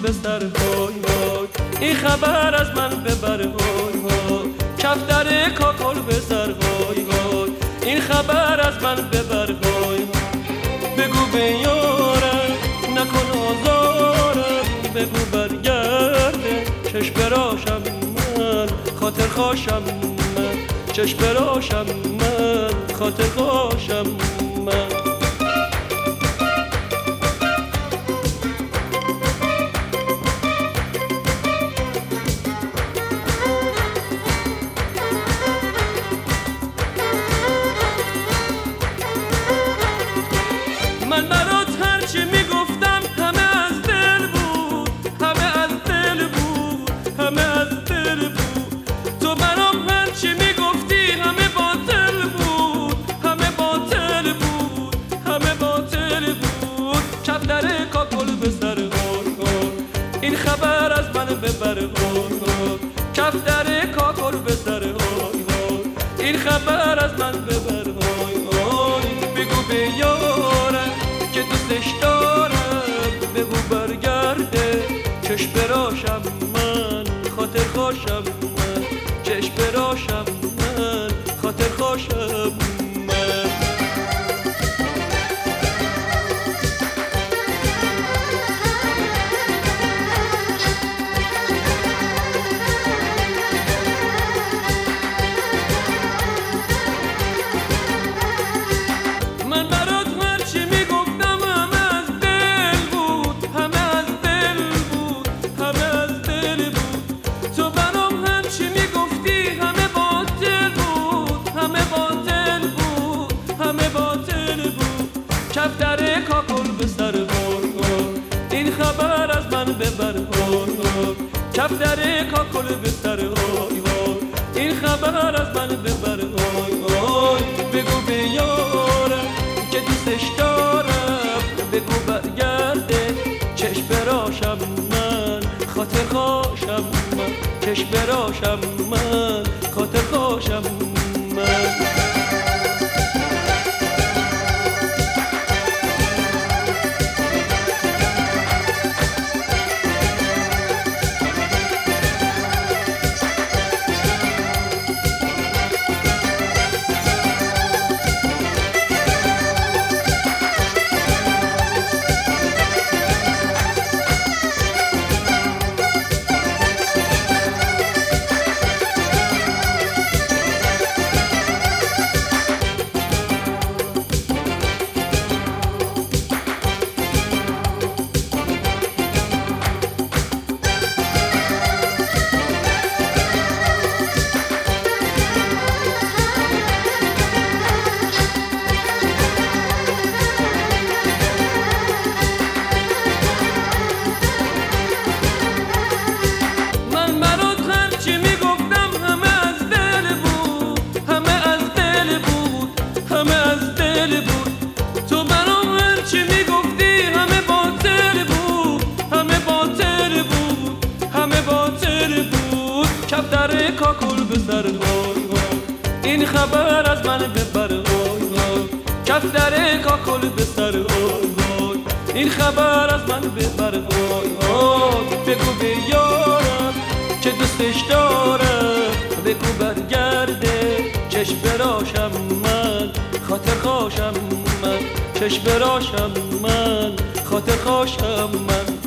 به سر های های، این خبر از من ببر های های، کفتر کاکل به سر های های، این خبر از من ببر های های. بگو به یارم نکن آزارم، بگو برگرده چشم براشم من، خاطر خواشم من، چشم براشم من، خاطر خواشم من. من برات هرچی میگفتم همه از دل بود، همه از دل بود، همه از دل بود. تو برام هرچی میگفتی همه باطل بود، همه باطل بود، همه باطل بود. کفتر کاکل به سر غار، این خبر از من ببر غار، کفتر کاکل به سر غار، این خبر از من ببر غار. بگو به یارم که دوستش دارم، بگو برگرده چشم براشم من، خاطر خواشم من، چشم براشم من، خاطر خواشم من. من برات هرچی میگفتم همه از دل بود، همه از دل بود، همه از دل بود. تو برام هرچی میگفتی همه باطل بود، همه باطل بود، همه باطل بود. کفتر کاکل به سر غار، این خبر از من ببر غار، کفتر کاکل به سر غار، این خبر از من ببر غار. بگو به یارم که دوستش دارم، بگو برگرده چشم براشم من، خاطر خواشم من، چشم براشم من، خاطر خواشم من. تو برام هرچی میگفتی همه باطل بود، همه باطل بود، همه باطل بود. کفتر کاکل به سر غار، این خبر از من ببر غار، کفتر کاکل به سر غار، این خبر از من ببر غار. بگو به یارم که دوستش دارم، بگو برگرده چشم براشم من، خاطر خواشم من، چشم براشم من، خاطر خواشم من.